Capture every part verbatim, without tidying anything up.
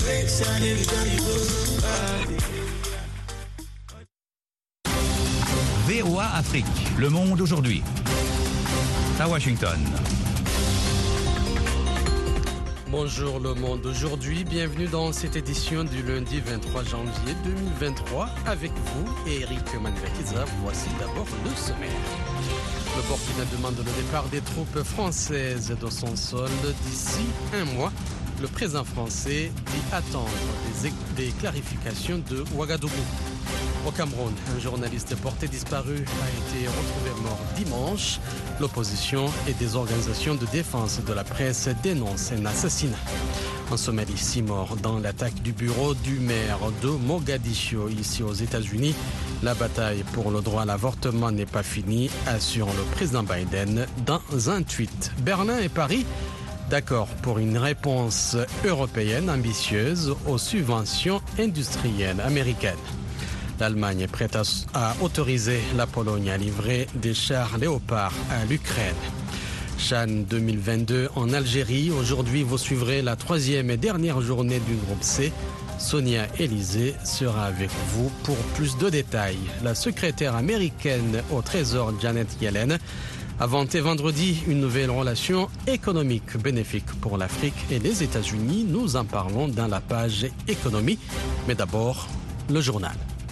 V O A Afrique, le monde aujourd'hui. À Washington. Bonjour le monde aujourd'hui, bienvenue dans cette édition du lundi vingt-trois janvier deux mille vingt-trois avec vous et Eric Manvakiza. Voici d'abord le sommaire. Le Burkina demande le départ des troupes françaises de son sol d'ici un mois. Le président français dit attendre des, des clarifications de Ouagadougou. Au Cameroun, un journaliste porté disparu a été retrouvé mort dimanche. L'opposition et des organisations de défense de la presse dénoncent un assassinat. En Somalie, six morts dans l'attaque du bureau du maire de Mogadiscio, ici aux États-Unis. La bataille pour le droit à l'avortement n'est pas finie, assure le président Biden dans un tweet. Berlin et Paris, d'accord pour une réponse européenne ambitieuse aux subventions industrielles américaines. L'Allemagne est prête à, à autoriser la Pologne à livrer des chars Léopard à l'Ukraine. CHAN deux mille vingt-deux en Algérie. Aujourd'hui, vous suivrez la troisième et dernière journée du groupe C. Sonia Élysée sera avec vous pour plus de détails. La secrétaire américaine au Trésor Janet Yellen a vanté vendredi une nouvelle relation économique bénéfique pour l'Afrique et les États-Unis. Nous en parlons dans la page économie. Mais d'abord, le journal.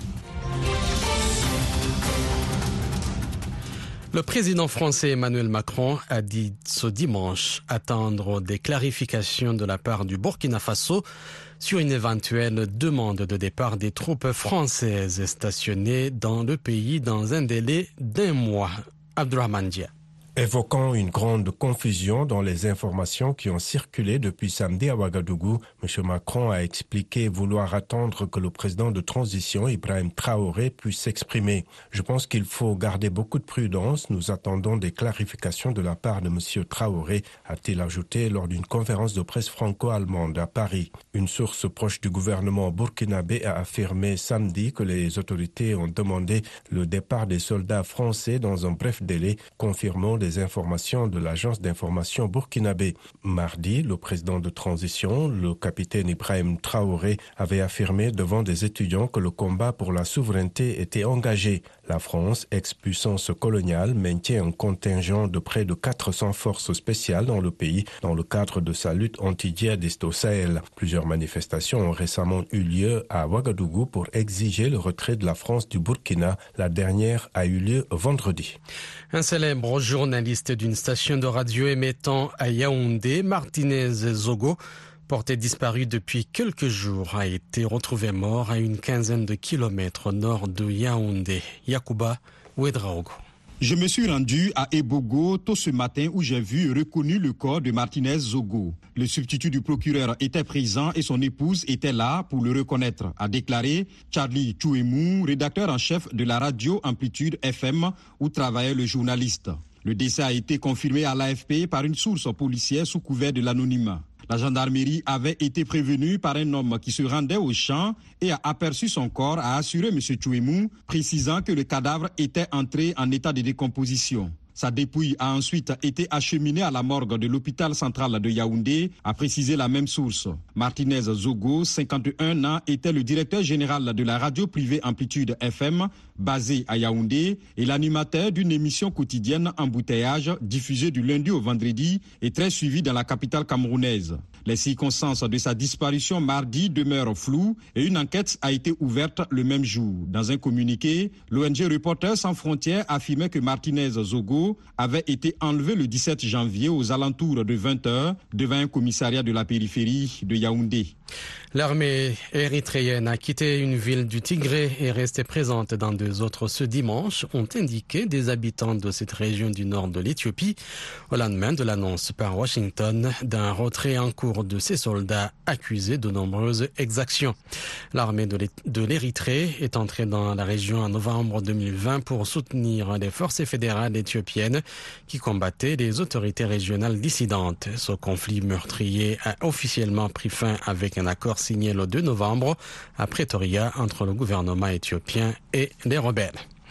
Le président français Emmanuel Macron a dit ce dimanche attendre des clarifications de la part du Burkina Faso sur une éventuelle demande de départ des troupes françaises stationnées dans le pays dans un délai d'un mois. Abdurrahman Dia. Évoquant une grande confusion dans les informations qui ont circulé depuis samedi à Ouagadougou, M. Macron a expliqué vouloir attendre que le président de transition, Ibrahim Traoré, puisse s'exprimer. Je pense qu'il faut garder beaucoup de prudence. Nous attendons des clarifications de la part de M. Traoré, a-t-il ajouté lors d'une conférence de presse franco-allemande à Paris. Une source proche du gouvernement burkinabé a affirmé samedi que les autorités ont demandé le départ des soldats français dans un bref délai, confirmant des informations de l'agence d'information burkinabé. Mardi, le président de transition, le capitaine Ibrahim Traoré, avait affirmé devant des étudiants que le combat pour la souveraineté était engagé. La France, ex-puissance coloniale, maintient un contingent de près de quatre cents forces spéciales dans le pays dans le cadre de sa lutte anti-djihadiste au Sahel. Plusieurs manifestations ont récemment eu lieu à Ouagadougou pour exiger le retrait de la France du Burkina. La dernière a eu lieu vendredi. Un célèbre journaliste d'une station de radio émettant à Yaoundé, Martinez Zogo, porté disparu depuis quelques jours, a été retrouvé mort à une quinzaine de kilomètres au nord de Yaoundé. Yacouba Ouedraogo. Je me suis rendu à Ebogo tôt ce matin où j'ai vu et reconnu le corps de Martinez Zogo. Le substitut du procureur était présent et son épouse était là pour le reconnaître, a déclaré Charlie Chouemou, rédacteur en chef de la radio Amplitude F M où travaillait le journaliste. Le décès a été confirmé à l'A F P par une source policière sous couvert de l'anonymat. La gendarmerie avait été prévenue par un homme qui se rendait au champ et a aperçu son corps, a assuré M. Chouemou, précisant que le cadavre était entré en état de décomposition. Sa dépouille a ensuite été acheminée à la morgue de l'hôpital central de Yaoundé, a précisé la même source. Martinez Zogo, cinquante et un ans, était le directeur général de la radio privée Amplitude F M, basée à Yaoundé, et l'animateur d'une émission quotidienne Embouteillage, diffusée du lundi au vendredi et très suivie dans la capitale camerounaise. Les circonstances de sa disparition mardi demeurent floues et une enquête a été ouverte le même jour. Dans un communiqué, l'O N G Reporters sans frontières affirmait que Martinez Zogo avait été enlevé le dix-sept janvier aux alentours de vingt heures devant un commissariat de la périphérie de Yaoundé. L'armée érythréenne a quitté une ville du Tigré et est restée présente dans deux autres ce dimanche, ont indiqué des habitants de cette région du nord de l'Éthiopie, au lendemain de l'annonce par Washington d'un retrait en cours de ses soldats accusés de nombreuses exactions. L'armée de l'Érythrée est entrée dans la région en novembre deux mille vingt pour soutenir les forces fédérales éthiopiennes qui combattaient les autorités régionales dissidentes. Ce conflit meurtrier a officiellement pris fin avec un accord signé le deux novembre à Pretoria entre le gouvernement éthiopien et les rebelles.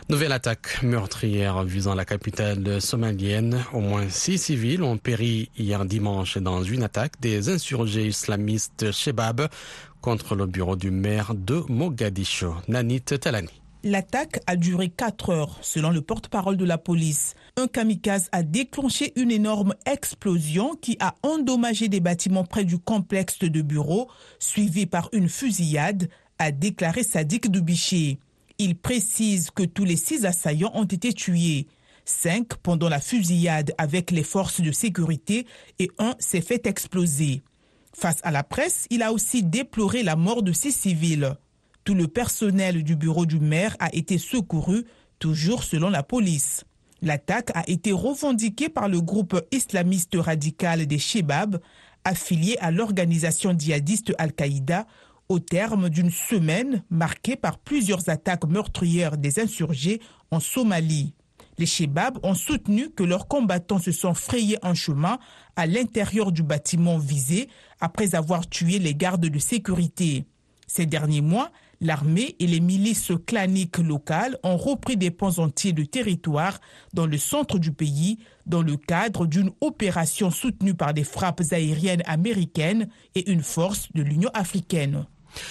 Nouvelle attaque meurtrière visant la capitale somalienne. Au moins six civils ont péri hier dimanche dans une attaque des insurgés islamistes Shebab contre le bureau du maire de Mogadiscio, Nanit Talani. L'attaque a duré quatre heures, selon le porte-parole de la police. Un kamikaze a déclenché une énorme explosion qui a endommagé des bâtiments près du complexe de bureaux, suivi par une fusillade, a déclaré Sadiq Doubiché. Il précise que tous les six assaillants ont été tués. Cinq pendant la fusillade avec les forces de sécurité et un s'est fait exploser. Face à la presse, il a aussi déploré la mort de six civils. Tout le personnel du bureau du maire a été secouru, toujours selon la police. L'attaque a été revendiquée par le groupe islamiste radical des Shebab, affilié à l'organisation djihadiste Al-Qaïda, au terme d'une semaine marquée par plusieurs attaques meurtrières des insurgés en Somalie. Les Shebab ont soutenu que leurs combattants se sont frayés un chemin à l'intérieur du bâtiment visé après avoir tué les gardes de sécurité. Ces derniers mois, l'armée et les milices claniques locales ont repris des pans entiers de territoire dans le centre du pays dans le cadre d'une opération soutenue par des frappes aériennes américaines et une force de l'Union africaine.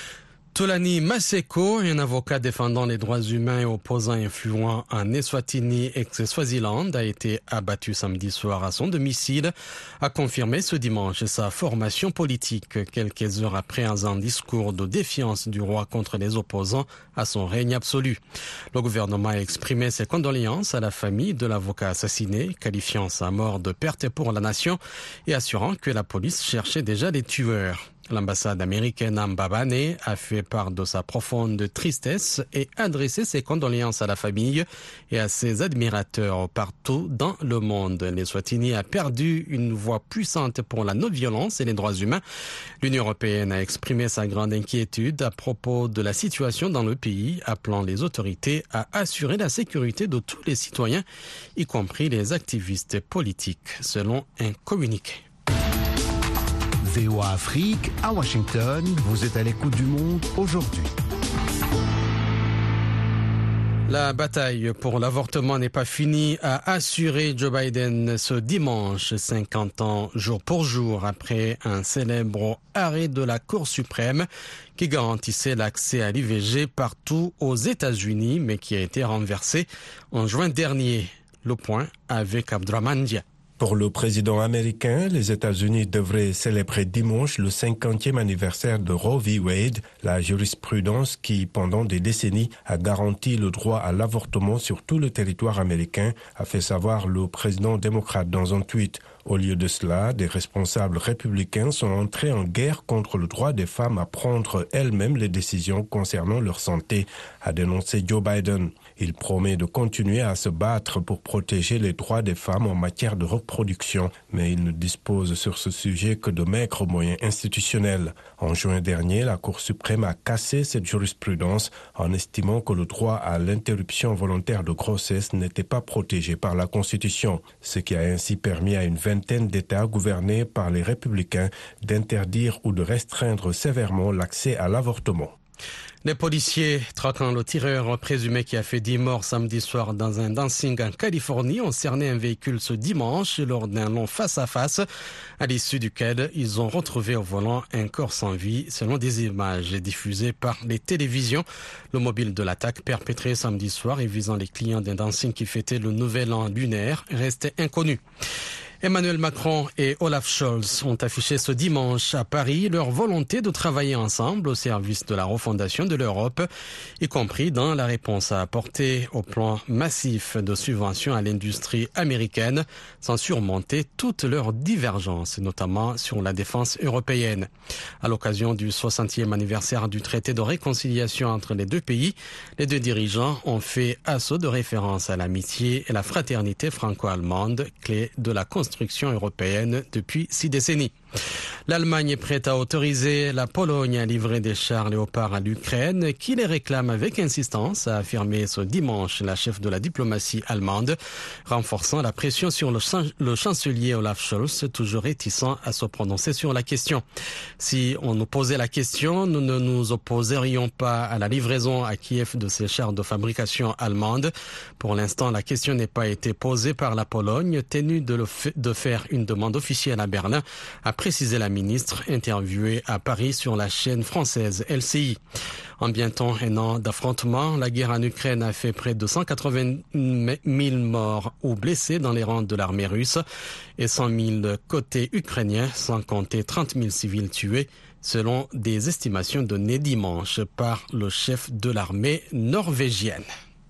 Tolani Maseko, un avocat défendant les droits humains et opposant influent en Eswatini et Swaziland, a été abattu samedi soir à son domicile, a confirmé ce dimanche sa formation politique, quelques heures après un discours de défiance du roi contre les opposants à son règne absolu. Le gouvernement a exprimé ses condoléances à la famille de l'avocat assassiné, qualifiant sa mort de perte pour la nation et assurant que la police cherchait déjà les tueurs. L'ambassade américaine à Mbabane a fait part de sa profonde tristesse et adressé ses condoléances à la famille et à ses admirateurs partout dans le monde. L'Eswatini a perdu une voix puissante pour la non-violence et les droits humains. L'Union européenne a exprimé sa grande inquiétude à propos de la situation dans le pays, appelant les autorités à assurer la sécurité de tous les citoyens, y compris les activistes politiques, selon un communiqué. V O A Afrique, à Washington, vous êtes à l'écoute du monde aujourd'hui. La bataille pour l'avortement n'est pas finie, a assuré Joe Biden ce dimanche, cinquante ans jour pour jour après un célèbre arrêt de la Cour suprême qui garantissait l'accès à l'I V G partout aux États-Unis, mais qui a été renversé en juin dernier. Le point avec Abdraman Dia. Pour le président américain, les États-Unis devraient célébrer dimanche le cinquantième anniversaire de Roe v. Wade, la jurisprudence qui, pendant des décennies, a garanti le droit à l'avortement sur tout le territoire américain, a fait savoir le président démocrate dans un tweet. Au lieu de cela, des responsables républicains sont entrés en guerre contre le droit des femmes à prendre elles-mêmes les décisions concernant leur santé, a dénoncé Joe Biden. Il promet de continuer à se battre pour protéger les droits des femmes en matière de reproduction, mais il ne dispose sur ce sujet que de maigres moyens institutionnels. En juin dernier, la Cour suprême a cassé cette jurisprudence en estimant que le droit à l'interruption volontaire de grossesse n'était pas protégé par la Constitution, ce qui a ainsi permis à une vingtaine d'États gouvernés par les républicains d'interdire ou de restreindre sévèrement l'accès à l'avortement. Les policiers traquant le tireur présumé qui a fait dix morts samedi soir dans un dancing en Californie ont cerné un véhicule ce dimanche lors d'un long face-à-face, à l'issue duquel ils ont retrouvé au volant un corps sans vie, selon des images diffusées par les télévisions. Le mobile de l'attaque perpétrée samedi soir et visant les clients d'un dancing qui fêtait le nouvel an lunaire restait inconnu. Emmanuel Macron et Olaf Scholz ont affiché ce dimanche à Paris leur volonté de travailler ensemble au service de la refondation de l'Europe, y compris dans la réponse à apporter au plan massif de subventions à l'industrie américaine, sans surmonter toutes leurs divergences, notamment sur la défense européenne. À l'occasion du soixantième anniversaire du traité de réconciliation entre les deux pays, les deux dirigeants ont fait assaut de référence à l'amitié et la fraternité franco-allemande, clé de la construction européenne depuis six décennies. L'Allemagne est prête à autoriser la Pologne à livrer des chars Léopard à l'Ukraine, qui les réclame avec insistance, a affirmé ce dimanche la chef de la diplomatie allemande, renforçant la pression sur le, chan- le chancelier Olaf Scholz, toujours réticent à se prononcer sur la question. Si on nous posait la question, nous ne nous opposerions pas à la livraison à Kiev de ces chars de fabrication allemande. Pour l'instant, la question n'est pas été posée par la Pologne, tenue de, le f- de faire une demande officielle à Berlin, a précisé la ministre interviewée à Paris sur la chaîne française L C I. En bientôt un an d'affrontement, la guerre en Ukraine a fait près de cent quatre-vingt mille morts ou blessés dans les rangs de l'armée russe et cent mille côté ukrainien, sans compter trente mille civils tués, selon des estimations données dimanche par le chef de l'armée norvégienne.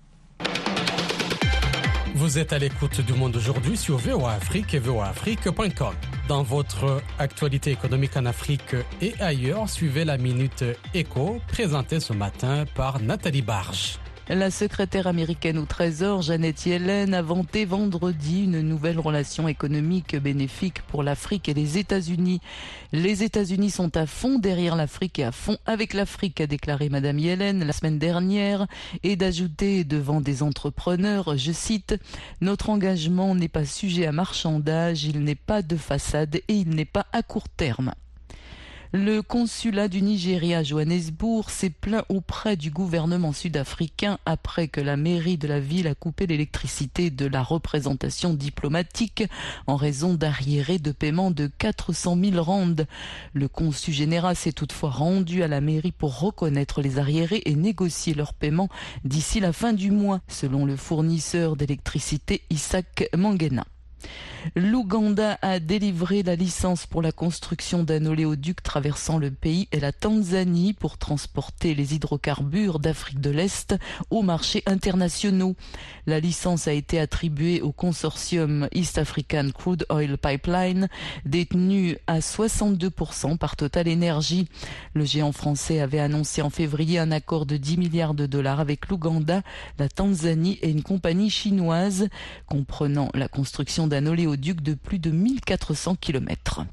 Vous êtes à l'écoute du Monde aujourd'hui sur V O A Afrique et V O A Afrique point com. Dans votre actualité économique en Afrique et ailleurs, suivez la Minute Éco, présentée ce matin par Nathalie Barge. La secrétaire américaine au Trésor, Janet Yellen, a vanté vendredi une nouvelle relation économique bénéfique pour l'Afrique et les États-Unis. Les États-Unis sont à fond derrière l'Afrique et à fond avec l'Afrique, a déclaré Madame Yellen la semaine dernière, et d'ajouter devant des entrepreneurs, je cite, « Notre engagement n'est pas sujet à marchandage, il n'est pas de façade et il n'est pas à court terme. » Le consulat du Nigeria à Johannesburg s'est plaint auprès du gouvernement sud-africain après que la mairie de la ville a coupé l'électricité de la représentation diplomatique en raison d'arriérés de paiement de quatre cent mille rands. Le consul général s'est toutefois rendu à la mairie pour reconnaître les arriérés et négocier leur paiement d'ici la fin du mois, selon le fournisseur d'électricité Isaac Mangena. L'Ouganda a délivré la licence pour la construction d'un oléoduc traversant le pays et la Tanzanie pour transporter les hydrocarbures d'Afrique de l'Est aux marchés internationaux. La licence a été attribuée au consortium East African Crude Oil Pipeline, détenu à soixante-deux pour cent par Total Energy. Le géant français avait annoncé en février un accord de dix milliards de dollars avec l'Ouganda, la Tanzanie et une compagnie chinoise, comprenant la construction d'un oléoduc de plus de mille quatre cents kilomètres.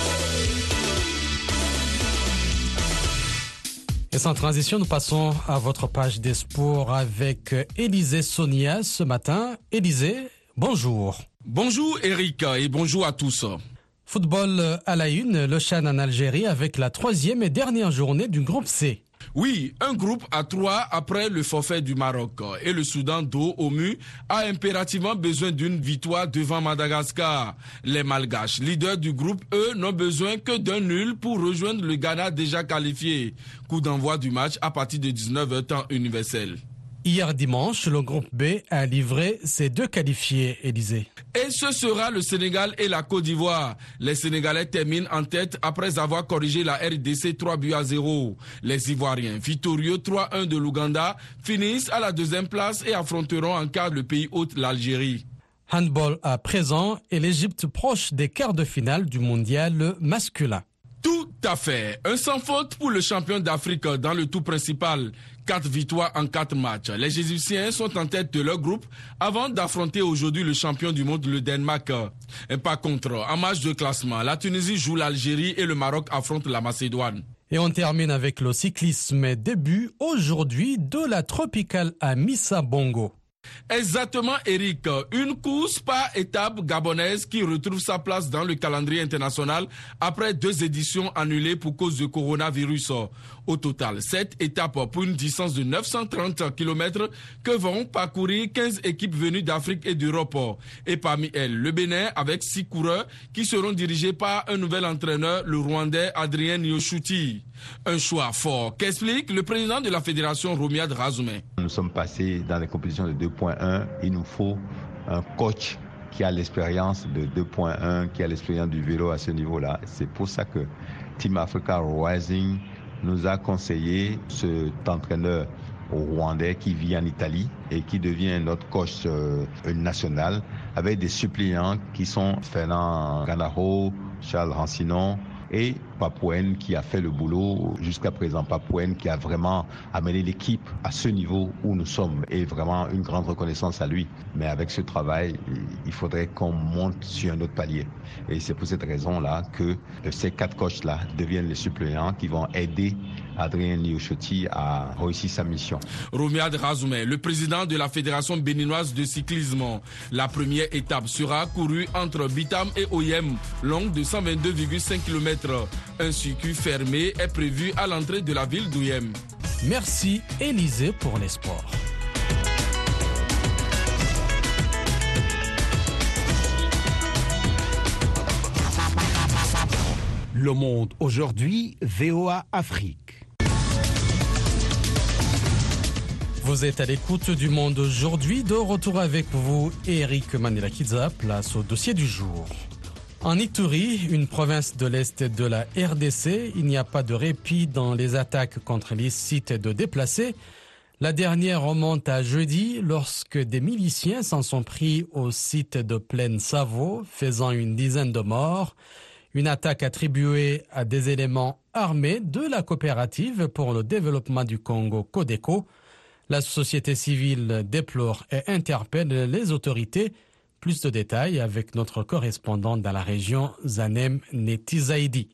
Et sans transition, nous passons à votre page des sports avec Élisée Sonia ce matin. Élisée, bonjour. Bonjour Eric et bonjour à tous. Football à la une, le Chan en Algérie avec la troisième et dernière journée du groupe C. Oui, un groupe à trois après le forfait du Maroc. Et le Soudan dos au mur a impérativement besoin d'une victoire devant Madagascar. Les Malgaches, leaders du groupe E, n'ont besoin que d'un nul pour rejoindre le Ghana déjà qualifié. Coup d'envoi du match à partir de dix-neuf heures temps universel. Hier dimanche, le groupe B a livré ses deux qualifiés, Élisée. Et ce sera le Sénégal et la Côte d'Ivoire. Les Sénégalais terminent en tête après avoir corrigé la R D C trois buts à zéro. Les Ivoiriens, victorieux trois un de l'Ouganda, finissent à la deuxième place et affronteront en quart le pays hôte, l'Algérie. Handball à présent et l'Égypte proche des quarts de finale du mondial masculin. Tout à fait. Un sans faute pour le champion d'Afrique dans le tout principal. Quatre victoires en quatre matchs. Les Égyptiens sont en tête de leur groupe avant d'affronter aujourd'hui le champion du monde, le Danemark. Et par contre, en match de classement, la Tunisie joue l'Algérie et le Maroc affronte la Macédoine. Et on termine avec le cyclisme. Début aujourd'hui de la Tropicale à Missa Bongo. Exactement, Eric. Une course par étape gabonaise qui retrouve sa place dans le calendrier international après deux éditions annulées pour cause de coronavirus. Au total, sept étapes pour une distance de neuf cent trente kilomètres que vont parcourir quinze équipes venues d'Afrique et d'Europe. Et parmi elles, le Bénin avec six coureurs qui seront dirigés par un nouvel entraîneur, le Rwandais Adrien Niyoshuti. Un choix fort qu'explique le président de la fédération, Romiad Razoumé. Nous sommes passés dans les compétitions de deux point un. Il nous faut un coach qui a l'expérience de deux point un, qui a l'expérience du vélo à ce niveau-là. C'est pour ça que Team Africa Rising nous a conseillé cet entraîneur rwandais qui vit en Italie et qui devient notre coach euh, national avec des suppléants qui sont Fernand Ganaro, Charles Rancinon, et Papouenne qui a fait le boulot jusqu'à présent, Papouenne qui a vraiment amené l'équipe à ce niveau où nous sommes et vraiment une grande reconnaissance à lui. Mais avec ce travail, il faudrait qu'on monte sur un autre palier. Et c'est pour cette raison-là que ces quatre coachs-là deviennent les suppléants qui vont aider Adrien Niochoti a réussi sa mission. Romiad Razoumé, le président de la Fédération béninoise de cyclisme. La première étape sera courue entre Bitam et Oyem, longue de cent vingt-deux virgule cinq kilomètres. Un circuit fermé est prévu à l'entrée de la ville d'Oyem. Merci Élisée pour les sports. Le Monde aujourd'hui, V O A Afrique. Vous êtes à l'écoute du Monde aujourd'hui. De retour avec vous, Eric Manilakidza, place au dossier du jour. En Ituri, une province de l'Est de la R D C, il n'y a pas de répit dans les attaques contre les sites de déplacés. La dernière remonte à jeudi lorsque des miliciens s'en sont pris au site de Plaine Savo, faisant une dizaine de morts. Une attaque attribuée à des éléments armés de la coopérative pour le développement du Congo, Codeco. La société civile déplore et interpelle les autorités. Plus de détails avec notre correspondant dans la région, Zanem Netizaidi.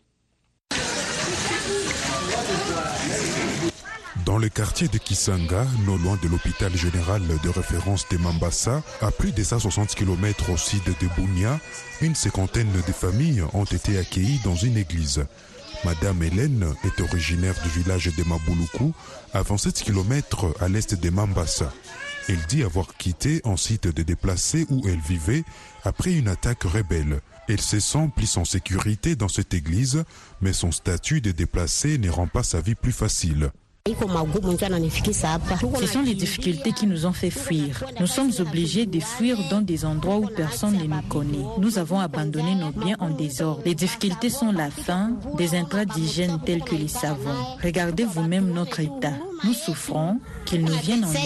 Dans le quartier de Kisanga, non loin de l'hôpital général de référence de Mambasa, à plus de cent soixante kilomètres au sud de Bunia, une cinquantaine de familles ont été accueillies dans une église. Madame Hélène est originaire du village de Mabuluku, à vingt-sept kilomètres à l'est de Mambasa. Elle dit avoir quitté un site de déplacés où elle vivait après une attaque rebelle. Elle se sent plus en sécurité dans cette église, mais son statut de déplacé ne rend pas sa vie plus facile. Ce sont les difficultés qui nous ont fait fuir. Nous sommes obligés de fuir dans des endroits où personne ne nous connaît. Nous avons abandonné nos biens en désordre. Les difficultés sont la faim, des intrants d'hygiène tels que les savons. Regardez vous-même notre état. Nous souffrons, qu'ils nous viennent en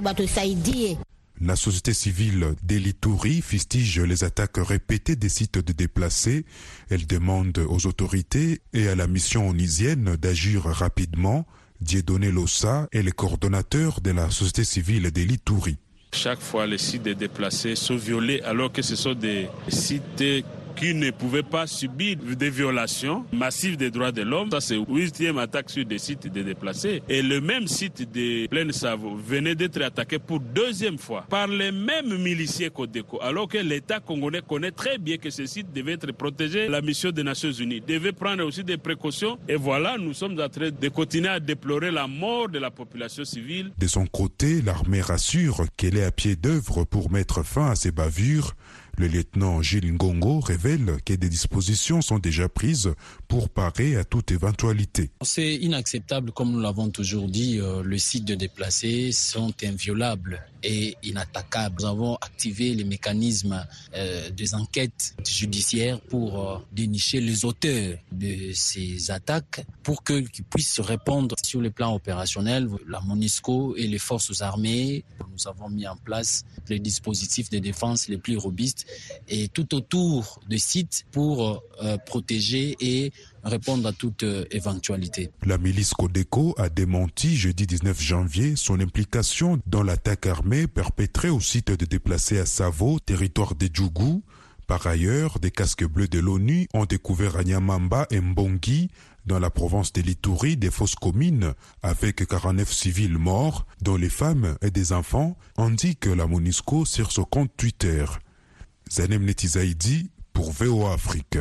aide. La société civile d'Elituri fustige les attaques répétées des sites de déplacés. Elle demande aux autorités et à la mission onisienne d'agir rapidement. Dieudonné Lossa est le coordonnateur de la société civile d'Elituri. Chaque fois, les sites de déplacés sont violés alors que ce sont des sites qui ne pouvaient pas subir des violations massives des droits de l'homme. Ça, c'est la huitième attaque sur des sites de déplacés. Et le même site de Plaine Savo venait d'être attaqué pour deuxième fois par les mêmes miliciens Codeco, alors que l'État congolais connaît très bien que ce site devait être protégé. La mission des Nations Unies devait prendre aussi des précautions. Et voilà, nous sommes en train de continuer à déplorer la mort de la population civile. De son côté, l'armée rassure qu'elle est à pied d'œuvre pour mettre fin à ces bavures. Le lieutenant Gilles Ngongo révèle que des dispositions sont déjà prises pour parer à toute éventualité. C'est inacceptable, comme nous l'avons toujours dit, euh, les sites de déplacés sont inviolables et inattaquables. Nous avons activé les mécanismes euh, des enquêtes judiciaires pour euh, dénicher les auteurs de ces attaques pour que, qu'ils puissent répondre sur le plan opérationnel. La MONUSCO et les forces armées, nous avons mis en place les dispositifs de défense les plus robustes et tout autour des sites pour euh, protéger et répondre à toute euh, éventualité. La milice Codeco a démenti jeudi dix-neuf janvier son implication dans l'attaque armée perpétrée au site de déplacés à Savo, territoire de Djougou. Par ailleurs, des casques bleus de l'ONU ont découvert à Nyamamba et Mbongi, dans la province de l'Ituri, des fosses communes avec quarante-neuf civils morts, dont les femmes et des enfants, indique la MONUSCO sur son compte Twitter. Zanem Netizaidi pour V O A Afrique.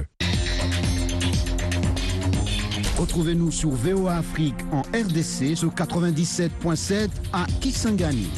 Retrouvez-nous sur V O A Afrique en R D C sur quatre-vingt-dix-sept virgule sept à Kisangani.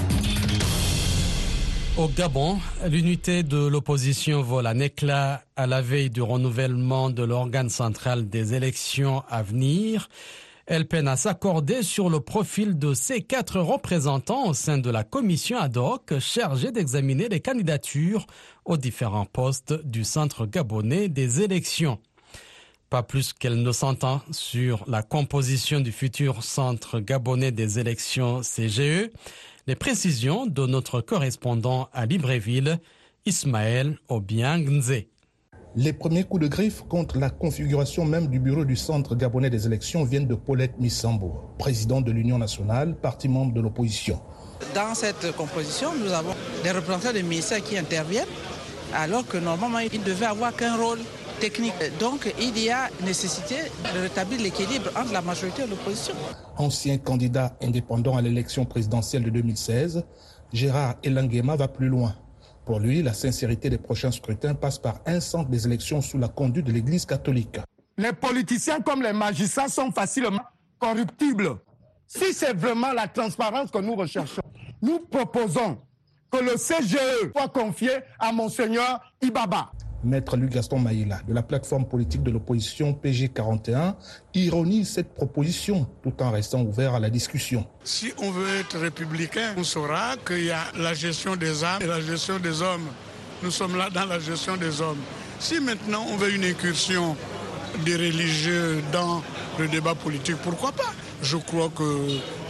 Au Gabon, l'unité de l'opposition vole en éclat à la veille du renouvellement de l'organe central des élections à venir. Elle peine à s'accorder sur le profil de ses quatre représentants au sein de la commission ad hoc chargée d'examiner les candidatures aux différents postes du centre gabonais des élections. Pas plus qu'elle ne s'entend sur la composition du futur centre gabonais des élections C G E. Les précisions de notre correspondant à Libreville, Ismaël Obiang-Nzé. Les premiers coups de griffe contre la configuration même du bureau du Centre gabonais des élections viennent de Paulette Missambo, présidente de l'Union nationale, parti membre de l'opposition. Dans cette composition, nous avons des représentants des ministères qui interviennent, alors que normalement, ils ne devaient avoir qu'un rôle technique. Donc, il y a nécessité de rétablir l'équilibre entre la majorité et l'opposition. Ancien candidat indépendant à l'élection présidentielle de deux mille seize, Gérard Elangema va plus loin. Pour lui, la sincérité des prochains scrutins passe par un centre des élections sous la conduite de l'Église catholique. Les politiciens comme les magistrats sont facilement corruptibles. Si c'est vraiment la transparence que nous recherchons, nous proposons que le C G E soit confié à Monseigneur Ibaba. Maître Luc Gaston Maïla, de la plateforme politique de l'opposition P G quarante et un, ironise cette proposition tout en restant ouvert à la discussion. Si on veut être républicain, on saura qu'il y a la gestion des âmes et la gestion des hommes. Nous sommes là dans la gestion des hommes. Si maintenant on veut une incursion des religieux dans le débat politique, pourquoi pas? Je crois que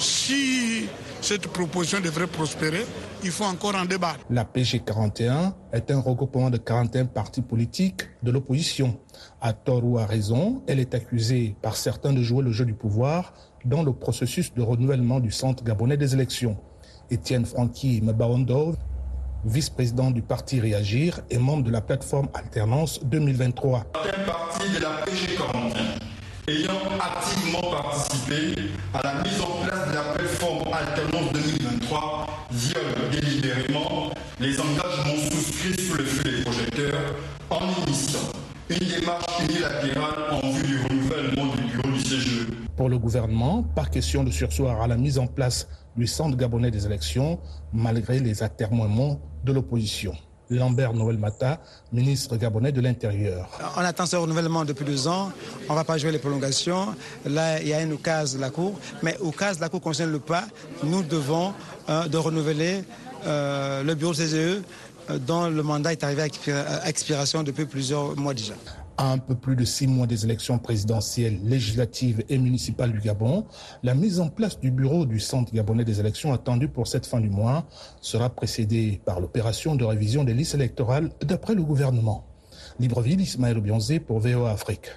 si cette proposition devrait prospérer, il faut encore en débattre. La P G quarante et un est un regroupement de quarante et un partis politiques de l'opposition. À tort ou à raison, elle est accusée par certains de jouer le jeu du pouvoir dans le processus de renouvellement du Centre gabonais des élections. Étienne Francky Mbaondo, vice-président du parti Réagir et membre de la plateforme Alternance deux mille vingt-trois. Certains partis de la P G quarante et un ayant activement participé à la mise en place de la plateforme Alternance deux mille vingt-trois violent délibérément les engagements souscrits sous le feu des projecteurs en initiant une démarche unilatérale en vue du renouvellement du bureau du C G E. Pour le gouvernement, pas question de surseoir à la mise en place du Centre gabonais des élections, malgré les atermoiements de l'opposition. Lambert Noël Mata, ministre gabonais de l'Intérieur. On attend ce renouvellement depuis deux ans. On ne va pas jouer les prolongations. Là, il y a une occasion de la Cour. Mais au cas de la Cour concerne le pas, nous devons euh, de renouveler euh, le bureau C G E euh, dont le mandat est arrivé à expiration depuis plusieurs mois déjà. À un peu plus de six mois des élections présidentielles, législatives et municipales du Gabon, la mise en place du bureau du Centre gabonais des élections attendue pour cette fin du mois sera précédée par l'opération de révision des listes électorales d'après le gouvernement. Libreville, Ismaël Obionzé pour V O A Afrique.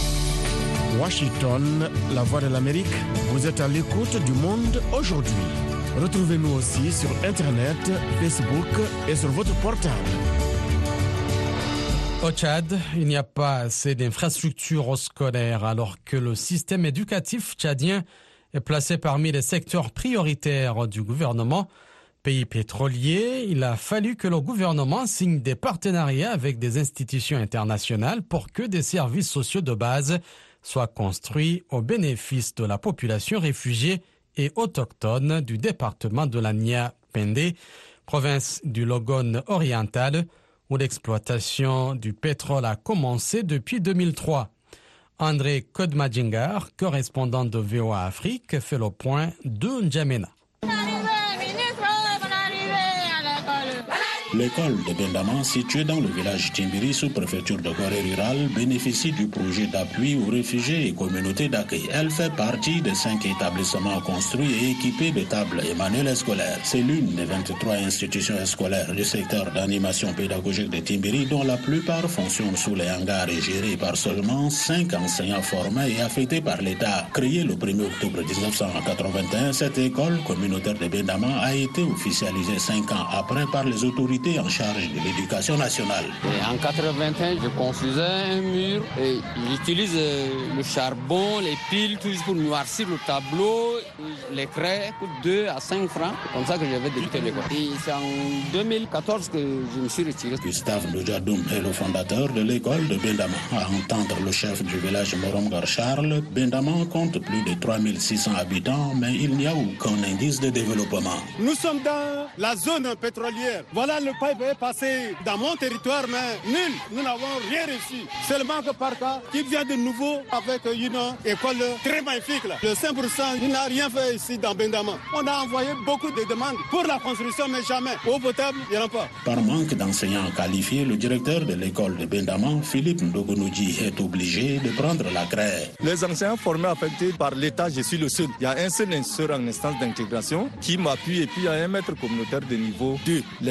Washington, la voix de l'Amérique, vous êtes à l'écoute du monde aujourd'hui. Retrouvez-nous aussi sur Internet, Facebook et sur votre portable. Au Tchad, il n'y a pas assez d'infrastructures scolaires alors que le système éducatif tchadien est placé parmi les secteurs prioritaires du gouvernement. Pays pétrolier, il a fallu que le gouvernement signe des partenariats avec des institutions internationales pour que des services sociaux de base soient construits au bénéfice de la population réfugiée et autochtone du département de la Nia-Pendé, province du Logone oriental, où l'exploitation du pétrole a commencé depuis deux mille trois. André Kodmadjingar, correspondant de V O A Afrique, fait le point de N'Djamena. L'école de Bendama, située dans le village Timbiri, sous-préfecture de Gorée rurale, bénéficie du projet d'appui aux réfugiés et communautés d'accueil. Elle fait partie des cinq établissements construits et équipés de tables et manuels scolaires. C'est l'une des vingt-trois institutions scolaires du secteur d'animation pédagogique de Timbiri, dont la plupart fonctionnent sous les hangars et gérées par seulement cinq enseignants formés et affectés par l'État. Créée le premier octobre dix-neuf cent quatre-vingt-un, cette école communautaire de Bendama a été officialisée cinq ans après par les autorités en charge de l'éducation nationale. Et en quatre-vingt-un, je construisais un mur et j'utilise le charbon, les piles, tout pour noircir le tableau. Les craies coûtent deux à cinq francs. C'est comme ça que j'avais débuté l'école. Et c'est en deux mille quatorze que je me suis retiré. Gustave Ndoujadoum est le fondateur de l'école de Bendama. À entendre le chef du village Moromgar Charles, Bendama compte plus de trois mille six cents habitants, mais il n'y a aucun indice de développement. Nous sommes dans la zone pétrolière. Voilà le pipe est passé dans mon territoire, mais nul. Nous n'avons rien reçu. Seulement que par cas, qui vient de nouveau avec une école très magnifique. Là. Le cinq pour cent, il n'a rien fait ici dans Bendama. On a envoyé beaucoup de demandes pour la construction, mais jamais. Eau potable, il n'y en a pas. Par manque d'enseignants qualifiés, le directeur de l'école de Bendama, Philippe Ndogonoudji, est obligé de prendre la craie. Les enseignants formés affectés par l'État, je suis le seul. Il y a un seul instituteur en instance d'intégration qui m'appuie et puis il y a un maître communautaire de niveau deux. Les autres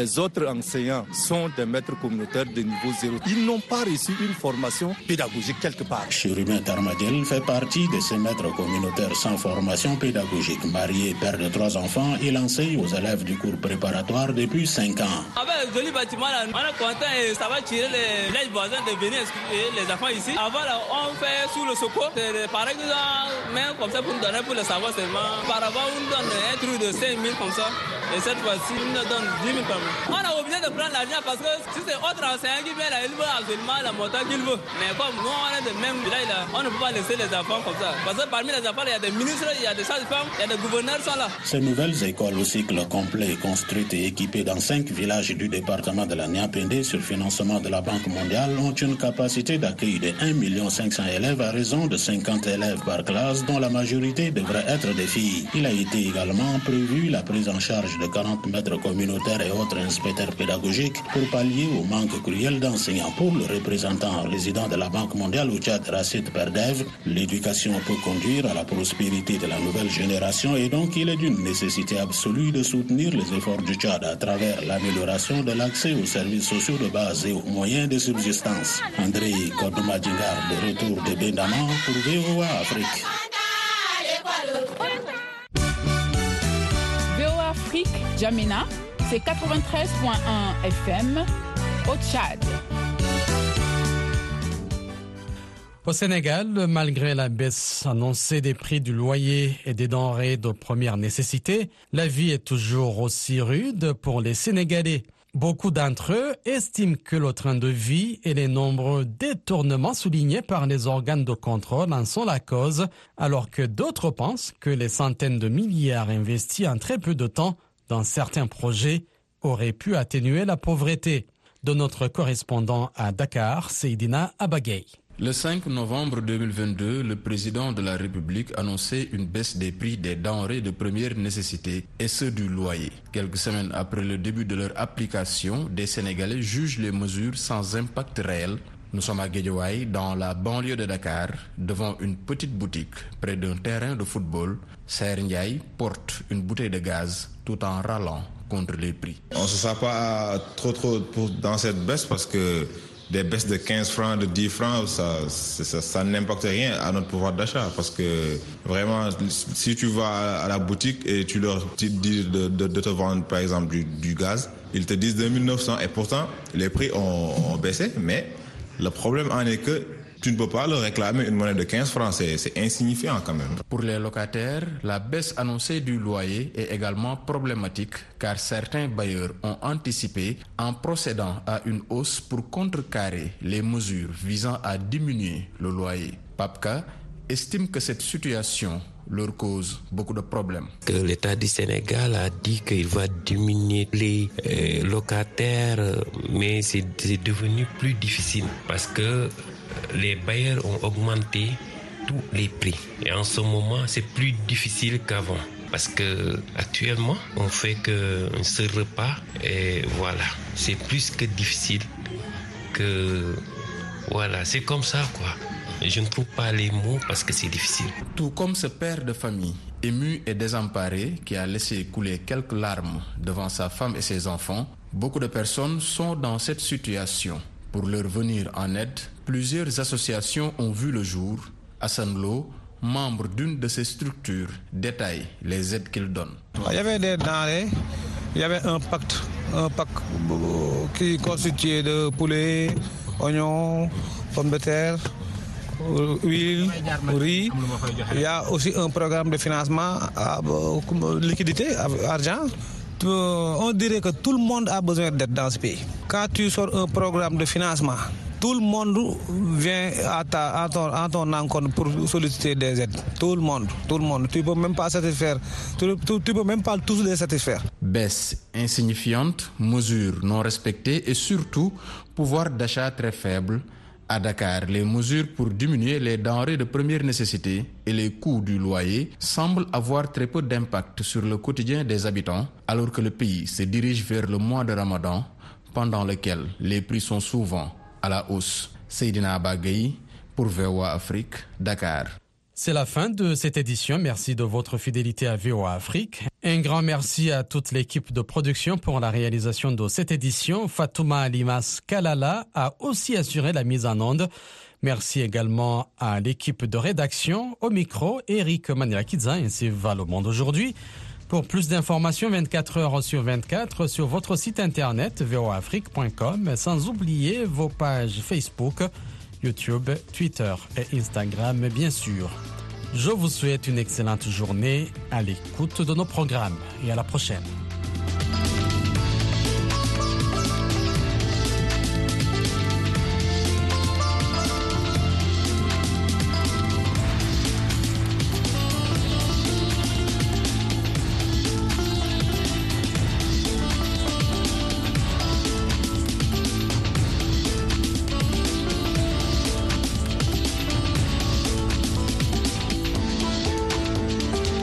maîtres enseignants sont des maîtres communautaires de niveau zéro. Ils n'ont pas reçu une formation pédagogique quelque part. Chérubin Tarmadiel fait partie de ces maîtres communautaires sans formation pédagogique. Marié, père de trois enfants, il enseigne aux élèves du cours préparatoire depuis cinq ans. Avec le joli bâtiment là, on est content et ça va tirer les villages voisins de venir expliquer les enfants ici. Avant là, on fait sous le secours, c'est des pareils qui ont même comme ça pour nous donner pour le savoir seulement. Par avant, on nous donne un truc de cinq mille comme ça. Et cette fois-ci, on nous donne dix mille par mois. On a obligé de prendre l'argent parce que si c'est autre enseignant qui vient là, il veut absolument la montagne qu'il veut. Mais comme nous, on est de même village là, on ne peut pas laisser les enfants comme ça. Parce que parmi les enfants, il y a des ministres, il y a des sages-femmes, il y a des gouverneurs sont là. Ces nouvelles écoles au cycle complet, construites et équipées dans cinq villages du département de la Niapende sur financement de la Banque mondiale, ont une capacité d'accueil de un million cinq cents élèves à raison de cinquante élèves par classe, dont la majorité devrait être des filles. Il a été également prévu la prise en charge de quarante maîtres communautaires et autres inspecteurs pédagogiques pour pallier au manque cruel d'enseignants. Pour le représentant résident de la Banque mondiale au Tchad, Racine Perdev, l'éducation peut conduire à la prospérité de la nouvelle génération et donc il est d'une nécessité absolue de soutenir les efforts du Tchad à travers l'amélioration de l'accès aux services sociaux de base et aux moyens de subsistance. André Kodomadingar, de retour de Bendama pour V O A Afrique. V O A Afrique, Djamena, c'est quatre-vingt-treize virgule un F M au Tchad. Au Sénégal, malgré la baisse annoncée des prix du loyer et des denrées de première nécessité, la vie est toujours aussi rude pour les Sénégalais. Beaucoup d'entre eux estiment que le train de vie et les nombreux détournements soulignés par les organes de contrôle en sont la cause, alors que d'autres pensent que les centaines de milliards investis en très peu de temps dans certains projets auraient pu atténuer la pauvreté. De notre correspondant à Dakar, Seydina Abagay. Le cinq novembre deux mille vingt-deux, le président de la République annonçait une baisse des prix des denrées de première nécessité et ceux du loyer. Quelques semaines après le début de leur application, des Sénégalais jugent les mesures sans impact réel. Nous sommes à Guédiawaye, dans la banlieue de Dakar, devant une petite boutique près d'un terrain de football. Saër Ndiaye porte une bouteille de gaz tout en râlant contre les prix. On ne se sent pas trop trop pour, dans cette baisse parce que des baisses de quinze francs, de dix francs, ça, ça, ça n'impacte rien à notre pouvoir d'achat. Parce que vraiment, si tu vas à la boutique et tu leur dis de, de, de te vendre par exemple du, du gaz, ils te disent deux mille neuf cents et pourtant les prix ont, ont baissé. Mais le problème en est que tu ne peux pas leur réclamer une monnaie de quinze francs, c'est, c'est insignifiant quand même. Pour les locataires, la baisse annoncée du loyer est également problématique car certains bailleurs ont anticipé en procédant à une hausse pour contrecarrer les mesures visant à diminuer le loyer. Papka estime que cette situation leur cause beaucoup de problèmes. Que l'État du Sénégal a dit qu'il va diminuer les euh, locataires, mais c'est, c'est devenu plus difficile parce que les bailleurs ont augmenté tous les prix. Et en ce moment, c'est plus difficile qu'avant. Parce que actuellement, on fait qu'un seul repas et voilà. C'est plus que difficile que... Voilà, c'est comme ça quoi. Je ne trouve pas les mots parce que c'est difficile. Tout comme ce père de famille, ému et désemparé, qui a laissé couler quelques larmes devant sa femme et ses enfants, beaucoup de personnes sont dans cette situation. Pour leur venir en aide, plusieurs associations ont vu le jour. Hassan Lo, membre d'une de ces structures, détaille les aides qu'il donne. Il y avait des denrées, il y avait un pacte, un pacte qui constituait de poulet, oignons, pommes de terre, huile, riz. Il y a aussi un programme de financement à liquidité, à argent. On dirait que tout le monde a besoin d'aide dans ce pays. Quand tu sors un programme de financement, tout le monde vient à, ta, à, ton, à ton encontre pour solliciter des aides. Tout le monde, tout le monde. Tu ne peux même pas satisfaire. Tu ne peux même pas tous les satisfaire. Baisse insignifiante, mesures non respectées et surtout pouvoir d'achat très faible. À Dakar, les mesures pour diminuer les denrées de première nécessité et les coûts du loyer semblent avoir très peu d'impact sur le quotidien des habitants, alors que le pays se dirige vers le mois de Ramadan, pendant lequel les prix sont souvent à la hausse. Seydina Abagay pour V O A Afrique, Dakar. C'est la fin de cette édition. Merci de votre fidélité à V O A Afrique. Un grand merci à toute l'équipe de production pour la réalisation de cette édition. Fatouma Alimas Kalala a aussi assuré la mise en onde. Merci également à l'équipe de rédaction. Au micro, Eric Maniakidza, ainsi va le monde aujourd'hui. Pour plus d'informations, vingt-quatre heures sur vingt-quatre, sur votre site internet v o afrique point com, sans oublier vos pages Facebook, YouTube, Twitter et Instagram, bien sûr. Je vous souhaite une excellente journée à l'écoute de nos programmes et à la prochaine.